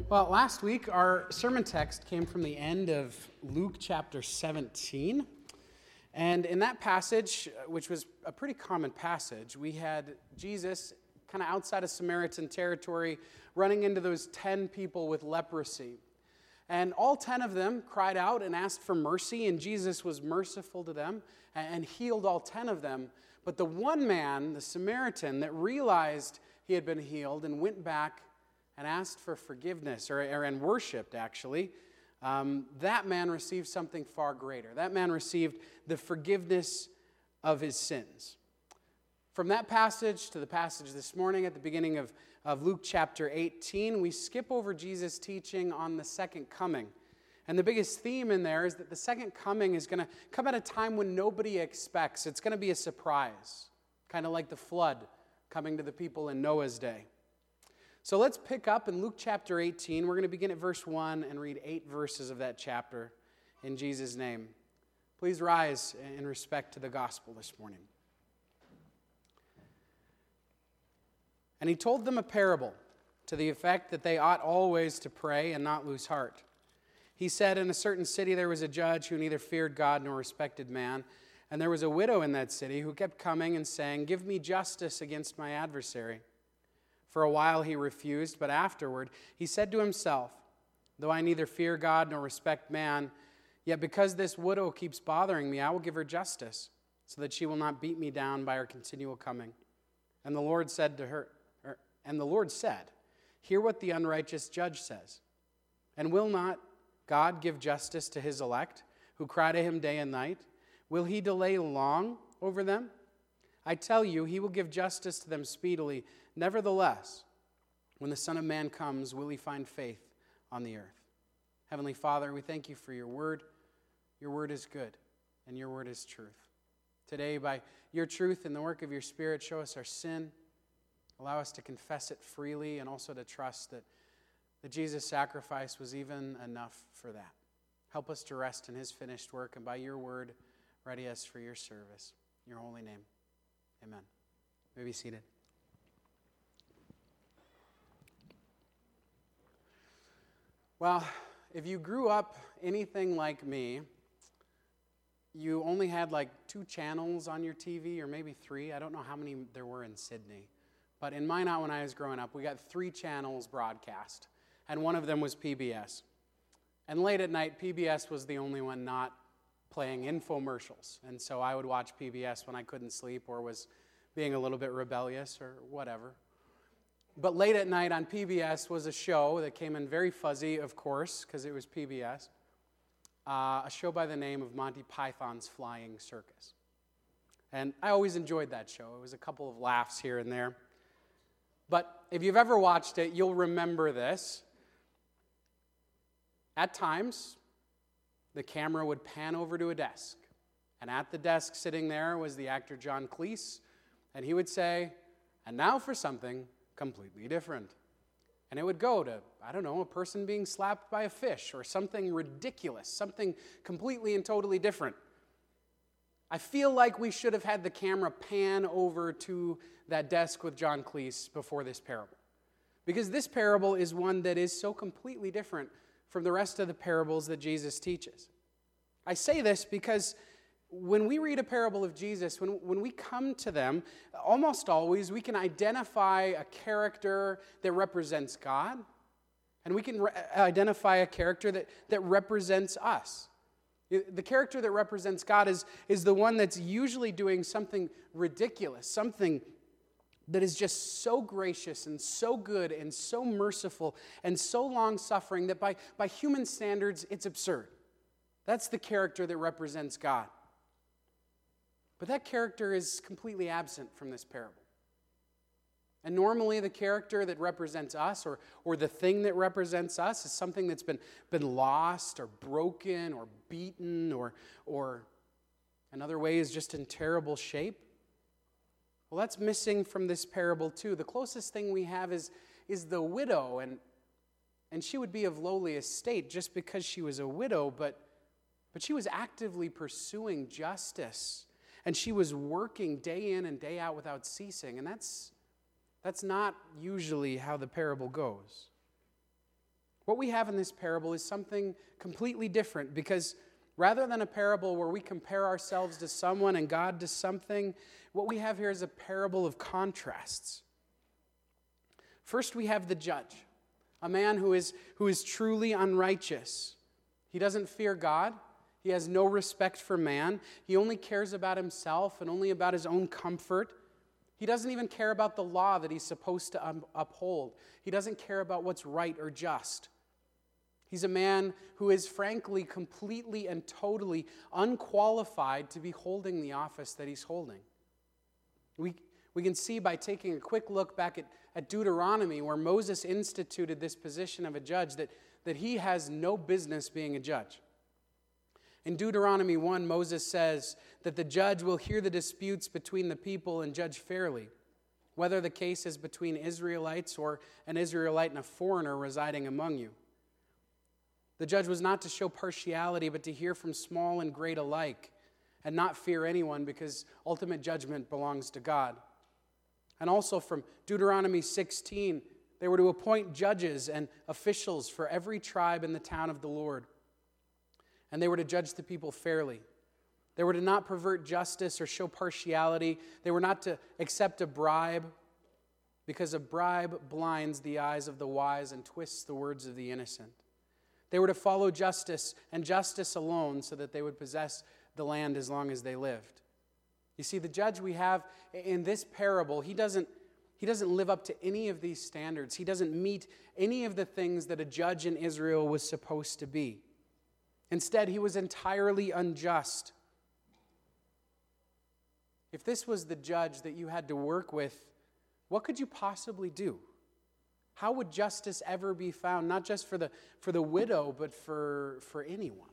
Well, last week our sermon text came from the end of Luke chapter 17. And in that passage, which was a pretty common passage, we had Jesus kind of outside of Samaritan territory running into those 10 people with leprosy. And all 10 of them cried out and asked for mercy, and Jesus was merciful to them and healed all 10 of them. But the one man, the Samaritan, that realized he had been healed and went back and asked for forgiveness, and worshipped, actually, that man received something far greater. That man received the forgiveness of his sins. From that passage to the passage this morning at the beginning of Luke chapter 18, we skip over Jesus' teaching on the second coming. And the biggest theme in there is that the second coming is going to come at a time when nobody expects. It's going to be a surprise, kind of like the flood coming to the people in Noah's day. So let's pick up in Luke chapter 18. We're going to begin at verse 1 and read 8 verses of that chapter in Jesus' name. Please rise in respect to the gospel this morning. And he told them a parable to the effect that they ought always to pray and not lose heart. He said, in a certain city there was a judge who neither feared God nor respected man. And there was a widow in that city who kept coming and saying, "Give me justice against my adversary." For a while he refused, but afterward he said to himself, "Though I neither fear God nor respect man, yet because this widow keeps bothering me, I will give her justice, so that she will not beat me down by her continual coming." And the Lord said, "Hear what the unrighteous judge says. And will not God give justice to his elect, who cry to him day and night? Will he delay long over them? I tell you, he will give justice to them speedily. Nevertheless, when the Son of Man comes, will he find faith on the earth?" Heavenly Father, we thank you for your word. Your word is good, and your word is truth. Today, by your truth and the work of your Spirit, show us our sin. Allow us to confess it freely and also to trust that Jesus' sacrifice was even enough for that. Help us to rest in his finished work, and by your word, ready us for your service. In your holy name, amen. You may be seated. Well, if you grew up anything like me, you only had like 2 channels on your TV, or maybe 3. I don't know how many there were in Sydney. But in Minot, when I was growing up, we got 3 channels broadcast, and one of them was PBS. And late at night, PBS was the only one not playing infomercials. And so I would watch PBS when I couldn't sleep or was being a little bit rebellious or whatever. But late at night on PBS was a show that came in very fuzzy, of course, because it was PBS, a show by the name of Monty Python's Flying Circus. And I always enjoyed that show. It was a couple of laughs here and there. But if you've ever watched it, you'll remember this. At times, the camera would pan over to a desk. And at the desk sitting there was the actor John Cleese. And he would say, "And now for something completely different." And it would go to, I don't know, a person being slapped by a fish or something ridiculous, something completely and totally different. I feel like we should have had the camera pan over to that desk with John Cleese before this parable. Because this parable is one that is so completely different from the rest of the parables that Jesus teaches. I say this because when we read a parable of Jesus, when we come to them, almost always we can identify a character that represents God, and we can identify a character that represents us. The character that represents God is the one that's usually doing something ridiculous, something that is just so gracious and so good and so merciful and so long-suffering that by human standards, it's absurd. That's the character that represents God. But that character is completely absent from this parable. And normally the character that represents us or the thing that represents us is something that's been lost or broken or beaten or in other ways just in terrible shape. Well, that's missing from this parable too. The closest thing we have is the widow, and she would be of lowly estate just because she was a widow, but she was actively pursuing justice, and she was working day in and day out without ceasing, and that's not usually how the parable goes. What we have in this parable is something completely different, because rather than a parable where we compare ourselves to someone and God to something, what we have here is a parable of contrasts. First, we have the judge, a man who is truly unrighteous. He doesn't fear God. He has no respect for man. He only cares about himself and only about his own comfort. He doesn't even care about the law that he's supposed to uphold. He doesn't care about what's right or just. He's a man who is frankly, completely and totally unqualified to be holding the office that he's holding. We can see by taking a quick look back at Deuteronomy, where Moses instituted this position of a judge, that he has no business being a judge. In Deuteronomy 1, Moses says that the judge will hear the disputes between the people and judge fairly, whether the case is between Israelites or an Israelite and a foreigner residing among you. The judge was not to show partiality, but to hear from small and great alike, and not fear anyone, because ultimate judgment belongs to God. And also from Deuteronomy 16, they were to appoint judges and officials for every tribe in the town of the Lord. And they were to judge the people fairly. They were to not pervert justice or show partiality. They were not to accept a bribe, because a bribe blinds the eyes of the wise and twists the words of the innocent. They were to follow justice and justice alone, so that they would possess the land as long as they lived. You see, the judge we have in this parable, he doesn't live up to any of these standards. He doesn't meet any of the things that a judge in Israel was supposed to be. Instead, he was entirely unjust. If this was the judge that you had to work with, what could you possibly do? How would justice ever be found, not just for the widow, but for anyone?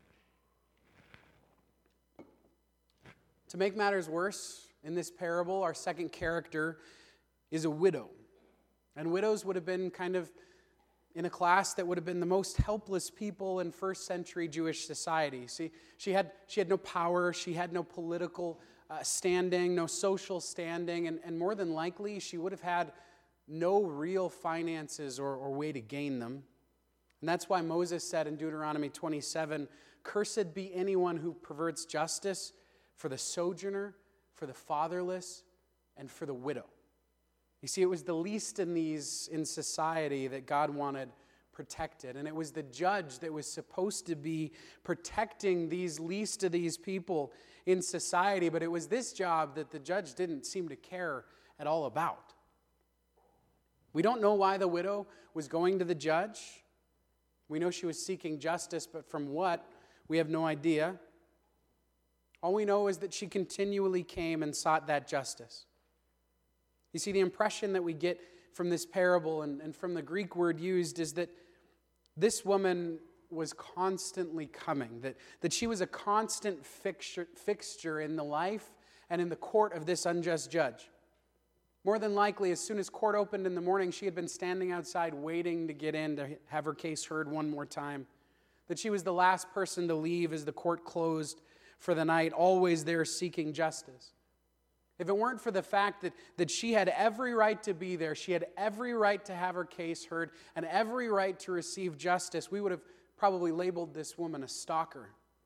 To make matters worse, in this parable, our second character is a widow. And widows would have been kind of in a class that would have been the most helpless people in first century Jewish society. See, she had no power, she had no political standing, no social standing, and more than likely, she would have had no real finances or way to gain them. And that's why Moses said in Deuteronomy 27, "Cursed be anyone who perverts justice for the sojourner, for the fatherless, and for the widow." You see, it was the least in society that God wanted protected. And it was the judge that was supposed to be protecting these least of these people in society. But it was this job that the judge didn't seem to care at all about. We don't know why the widow was going to the judge. We know she was seeking justice, but from what, we have no idea. All we know is that she continually came and sought that justice. You see, the impression that we get from this parable and from the Greek word used is that this woman was constantly coming, that she was a constant fixture in the life and in the court of this unjust judge. More than likely, as soon as court opened in the morning, she had been standing outside waiting to get in to have her case heard one more time. That she was the last person to leave as the court closed for the night, always there seeking justice. If it weren't for the fact that she had every right to be there, she had every right to have her case heard, and every right to receive justice, we would have probably labeled this woman a stalker.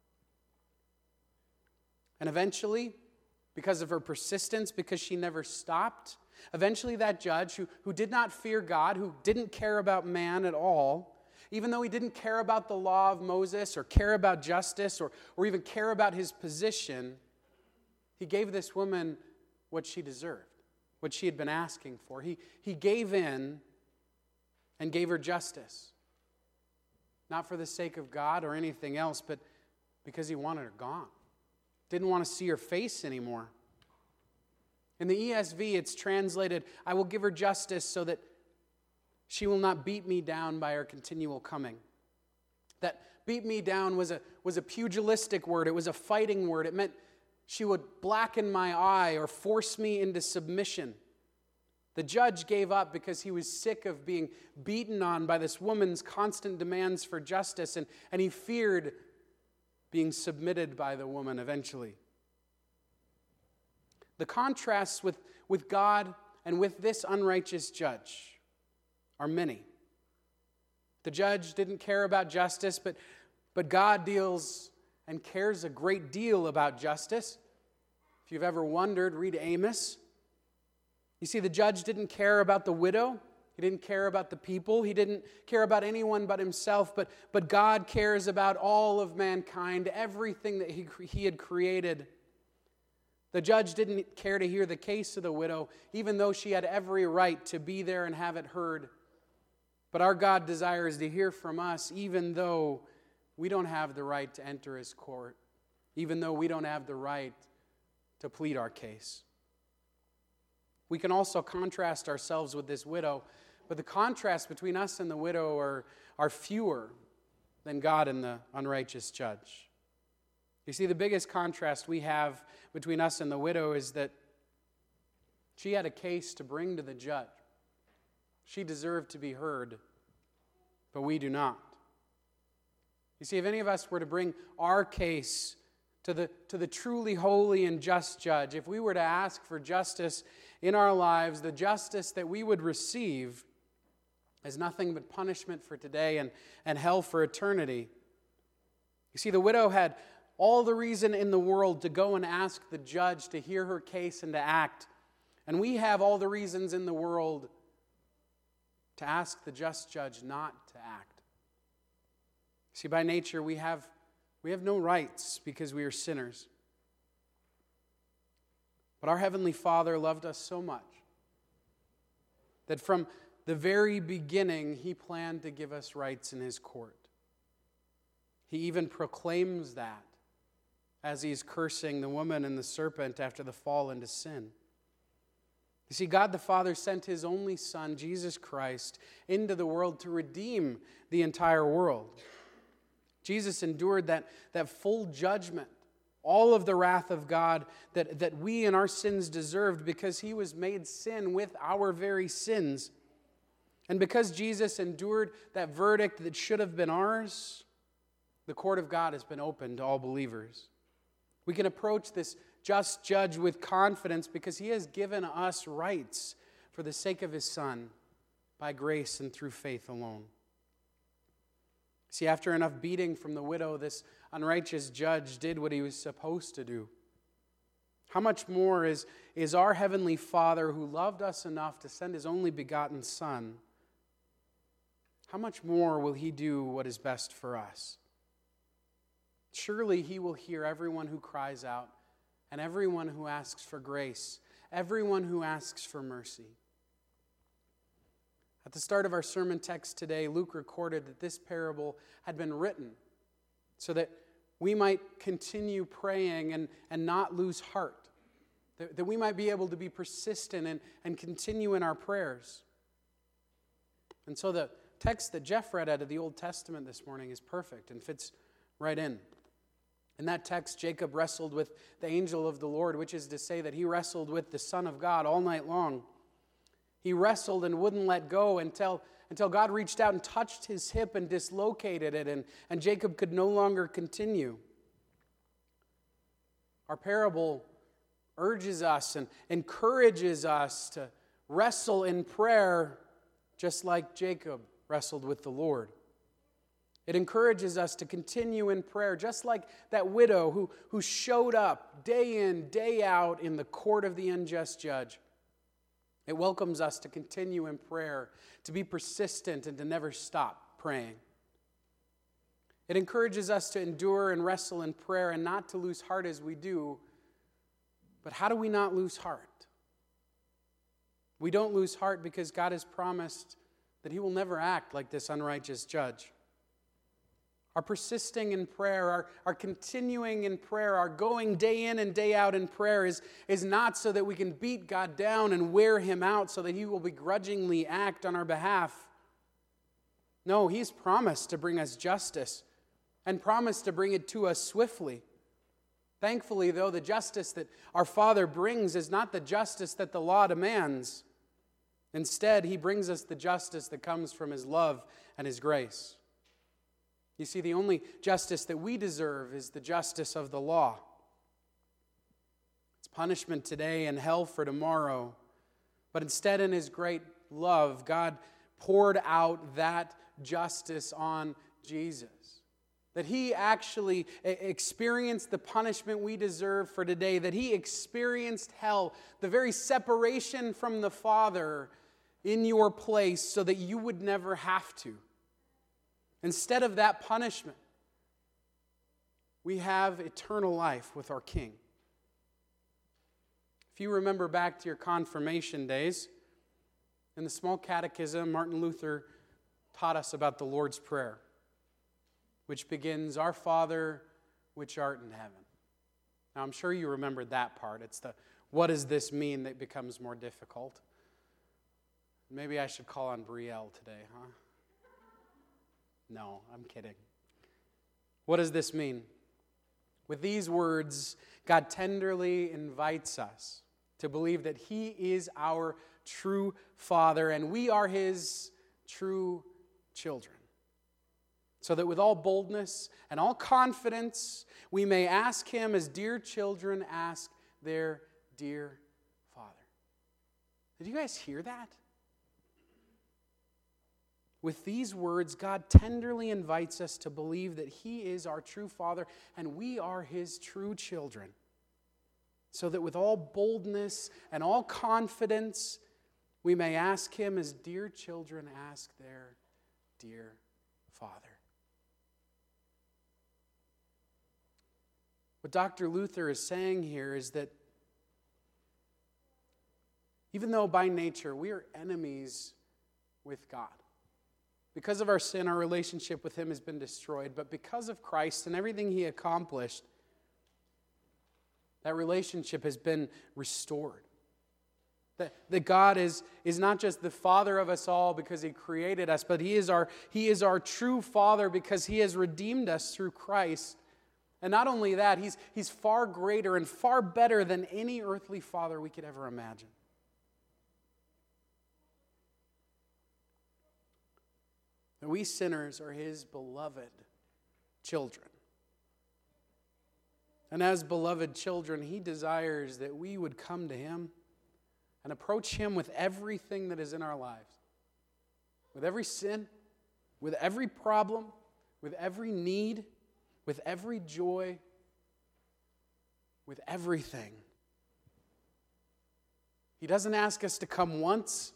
And eventually, because of her persistence, because she never stopped, eventually that judge who did not fear God, who didn't care about man at all, even though he didn't care about the law of Moses or care about justice or even care about his position, he gave this woman what she deserved, what she had been asking for. He gave in and gave her justice. Not for the sake of God or anything else, but because he wanted her gone. Didn't want to see her face anymore. In the ESV, it's translated, "I will give her justice so that she will not beat me down by her continual coming." That beat me down was a pugilistic word. It was a fighting word. It meant she would blacken my eye or force me into submission. The judge gave up because he was sick of being beaten on by this woman's constant demands for justice, and he feared being submitted by the woman eventually. The contrasts with God and with this unrighteous judge are many. The judge didn't care about justice, but God deals and cares a great deal about justice. If you've ever wondered, read Amos. You see, the judge didn't care about the widow. He didn't care about the people. He didn't care about anyone but himself. But God cares about all of mankind, everything that he had created. The judge didn't care to hear the case of the widow, even though she had every right to be there and have it heard. But our God desires to hear from us, even though we don't have the right to enter his court, even though we don't have the right to plead our case. We can also contrast ourselves with this widow, but the contrast between us and the widow are fewer than God and the unrighteous judge. You see, the biggest contrast we have between us and the widow is that she had a case to bring to the judge. She deserved to be heard, but we do not. You see, if any of us were to bring our case to the truly holy and just judge, if we were to ask for justice in our lives, the justice that we would receive is nothing but punishment for today and hell for eternity. You see, the widow had all the reason in the world to go and ask the judge to hear her case and to act. And we have all the reasons in the world to ask the just judge not to act. See, by nature, we have no rights because we are sinners. But our Heavenly Father loved us so much that from the very beginning, He planned to give us rights in His court. He even proclaims that as He's cursing the woman and the serpent after the fall into sin. You see, God the Father sent His only Son, Jesus Christ, into the world to redeem the entire world. Jesus endured that full judgment, all of the wrath of God that we in our sins deserved, because He was made sin with our very sins. And because Jesus endured that verdict that should have been ours, the court of God has been opened to all believers. We can approach this just judge with confidence because He has given us rights for the sake of His Son, by grace and through faith alone. See, after enough beating from the widow, this unrighteous judge did what he was supposed to do. How much more is our Heavenly Father, who loved us enough to send His only begotten Son, how much more will He do what is best for us? Surely He will hear everyone who cries out, and everyone who asks for grace, everyone who asks for mercy. At the start of our sermon text today, Luke recorded that this parable had been written so that we might continue praying and not lose heart, that we might be able to be persistent and continue in our prayers. And so the text that Jeff read out of the Old Testament this morning is perfect and fits right in. In that text, Jacob wrestled with the angel of the Lord, which is to say that he wrestled with the Son of God all night long. He wrestled and wouldn't let go until God reached out and touched his hip and dislocated it, and Jacob could no longer continue. Our parable urges us and encourages us to wrestle in prayer just like Jacob wrestled with the Lord. It encourages us to continue in prayer, just like that widow who showed up day in, day out in the court of the unjust judge. It welcomes us to continue in prayer, to be persistent and to never stop praying. It encourages us to endure and wrestle in prayer and not to lose heart as we do. But how do we not lose heart? We don't lose heart because God has promised that He will never act like this unrighteous judge. Our persisting in prayer, our continuing in prayer, our going day in and day out in prayer is not so that we can beat God down and wear Him out so that He will begrudgingly act on our behalf. No, He's promised to bring us justice and promised to bring it to us swiftly. Thankfully, though, the justice that our Father brings is not the justice that the law demands. Instead, He brings us the justice that comes from His love and His grace. You see, the only justice that we deserve is the justice of the law. It's punishment today and hell for tomorrow. But instead, in His great love, God poured out that justice on Jesus. That he actually experienced the punishment we deserve for today. That he experienced hell, the very separation from the Father in your place so that you would never have to. Instead of that punishment, we have eternal life with our King. If you remember back to your confirmation days, in the small catechism, Martin Luther taught us about the Lord's Prayer, which begins, "Our Father, which art in heaven." Now, I'm sure you remembered that part. It's the, what does this mean, that becomes more difficult. Maybe I should call on Brielle today, huh? No, I'm kidding. What does this mean? With these words, God tenderly invites us to believe that he is our true Father and we are his true children. So that with all boldness and all confidence, we may ask him as dear children ask their dear Father. Did you guys hear that? With these words, God tenderly invites us to believe that he is our true Father and we are his true children. So that with all boldness and all confidence, we may ask him as dear children ask their dear Father. What Dr. Luther is saying here is that even though by nature we are enemies with God, because of our sin, our relationship with him has been destroyed, but because of Christ and everything he accomplished, that relationship has been restored. That God is not just the Father of us all because he created us, but he is our true Father because he has redeemed us through Christ. And not only that, he's far greater and far better than any earthly father we could ever imagine. And we sinners are his beloved children. And as beloved children, he desires that we would come to him and approach him with everything that is in our lives. With every sin, with every problem, with every need, with every joy, with everything. He doesn't ask us to come once.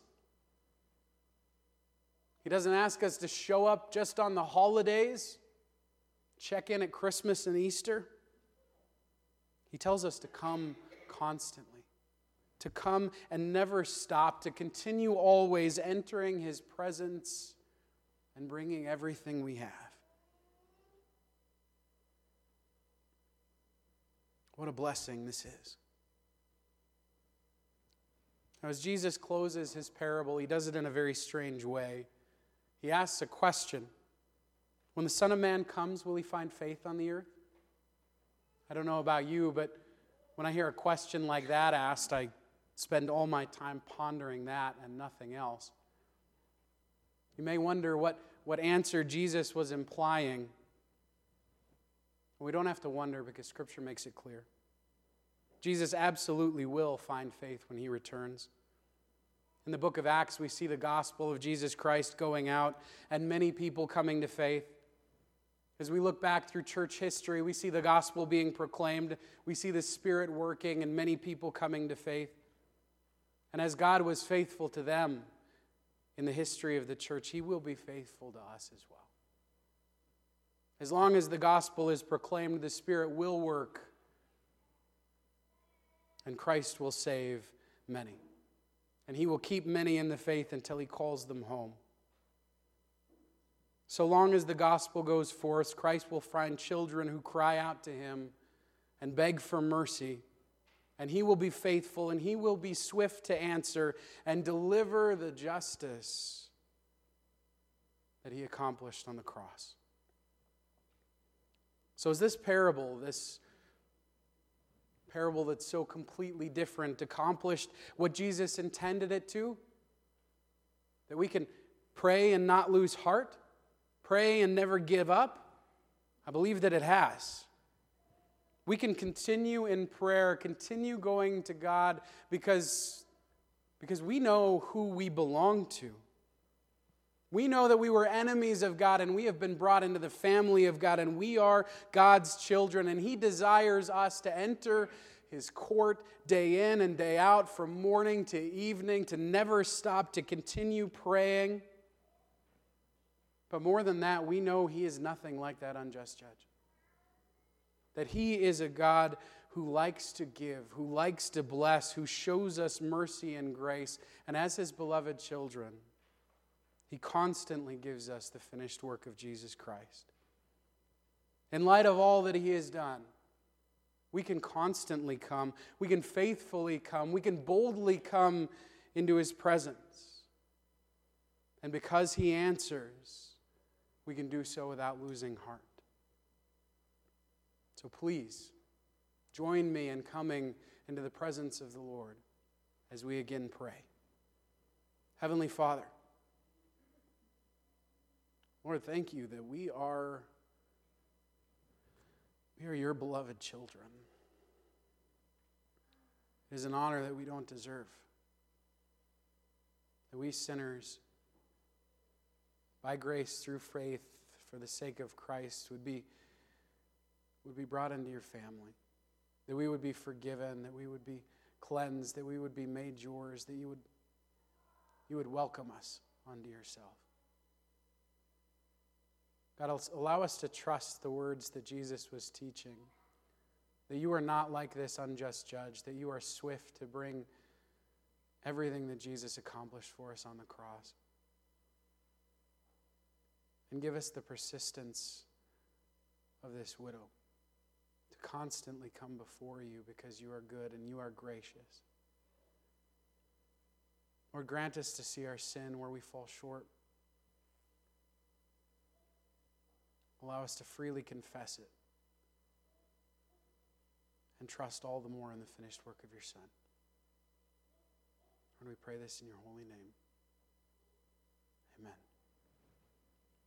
He doesn't ask us to show up just on the holidays, check in at Christmas and Easter. He tells us to come constantly, to come and never stop, to continue always entering his presence and bringing everything we have. What a blessing this is. Now, as Jesus closes his parable, he does it in a very strange way. He asks a question. When the Son of Man comes, will he find faith on the earth? I don't know about you, but when I hear a question like that asked, I spend all my time pondering that and nothing else. You may wonder what answer Jesus was implying. We don't have to wonder because Scripture makes it clear. Jesus absolutely will find faith when he returns. In the book of Acts, we see the gospel of Jesus Christ going out and many people coming to faith. As we look back through church history, we see the gospel being proclaimed. We see the Spirit working and many people coming to faith. And as God was faithful to them in the history of the church, he will be faithful to us as well. As long as the gospel is proclaimed, the Spirit will work and Christ will save many. And he will keep many in the faith until he calls them home. So long as the gospel goes forth, Christ will find children who cry out to him and beg for mercy. And he will be faithful and he will be swift to answer and deliver the justice that he accomplished on the cross. So is this parable that's so completely different, accomplished what Jesus intended it to? That we can pray and not lose heart? Pray and never give up? I believe that it has. We can continue in prayer, continue going to God because we know who we belong to. We know that we were enemies of God and we have been brought into the family of God and we are God's children, and He desires us to enter His court day in and day out, from morning to evening, to never stop, to continue praying. But more than that, we know He is nothing like that unjust judge. That He is a God who likes to give, who likes to bless, who shows us mercy and grace, and as His beloved children, He constantly gives us the finished work of Jesus Christ. In light of all that He has done, we can constantly come, we can faithfully come, we can boldly come into His presence. And because He answers, we can do so without losing heart. So please, join me in coming into the presence of the Lord as we again pray. Heavenly Father, Lord, thank You that we are Your beloved children. It is an honor that we don't deserve. That we sinners, by grace through faith, for the sake of Christ, would be brought into Your family. That we would be forgiven, that we would be cleansed, that we would be made Yours, that You would welcome us unto Yourself. God, allow us to trust the words that Jesus was teaching, that You are not like this unjust judge, that You are swift to bring everything that Jesus accomplished for us on the cross. And give us the persistence of this widow to constantly come before You because You are good and You are gracious. Lord, grant us to see our sin where we fall short. Allow us to freely confess it and trust all the more in the finished work of Your Son. Lord, we pray this in Your holy name. Amen.